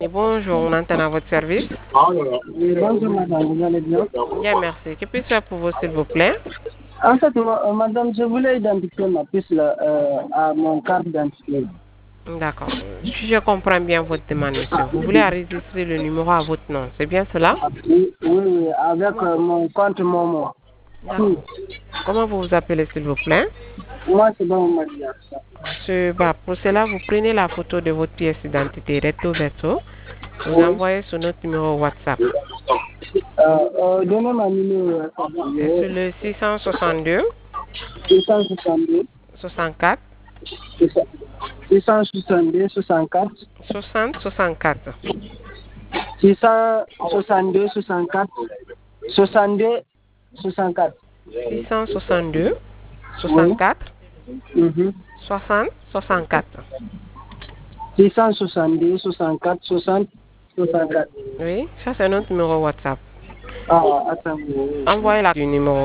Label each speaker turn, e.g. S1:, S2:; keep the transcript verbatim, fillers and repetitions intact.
S1: Et bonjour, on entend à votre service.
S2: Oui, bonjour madame, vous allez bien?
S1: Bien, merci. Que puis-je faire pour vous, s'il vous plaît?
S2: En fait, ma- euh, madame, je voulais identifier ma puce là, euh, à mon carte d'identité.
S1: D'accord. Si je comprends bien votre demande, monsieur, vous voulez enregistrer le numéro à votre nom, c'est bien cela?
S2: Oui, oui, oui, avec
S1: Comment
S2: euh,
S1: vous...
S2: mon compte Momo. Oui.
S1: D'accord. Comment vous vous appelez, s'il vous plaît?
S2: Moi, c'est bon, on m'a dit ça.
S1: Monsieur, bah, pour cela, vous prenez la photo de votre pièce d'identité recto verso, vous
S2: Oui.
S1: envoyez sur notre numéro WhatsApp.
S2: Euh, euh, donnez ma numéro.
S1: C'est sur le six cent soixante-deux
S2: six cent soixante-deux,
S1: soixante-quatre
S2: six cent soixante-deux, soixante-quatre,
S1: soixante soixante-quatre.
S2: six cent soixante-deux, soixante-quatre, soixante-deux, soixante-quatre.
S1: six cent soixante-deux
S2: Oui.
S1: soixante-quatre
S2: Mhm.
S1: soixante soixante-quatre.
S2: six cent soixante-deux, soixante-quatre, soixante, soixante-quatre.
S1: Oui, ça c'est notre numéro WhatsApp.
S2: Ah, attendez.
S1: Envoyez la du numéro.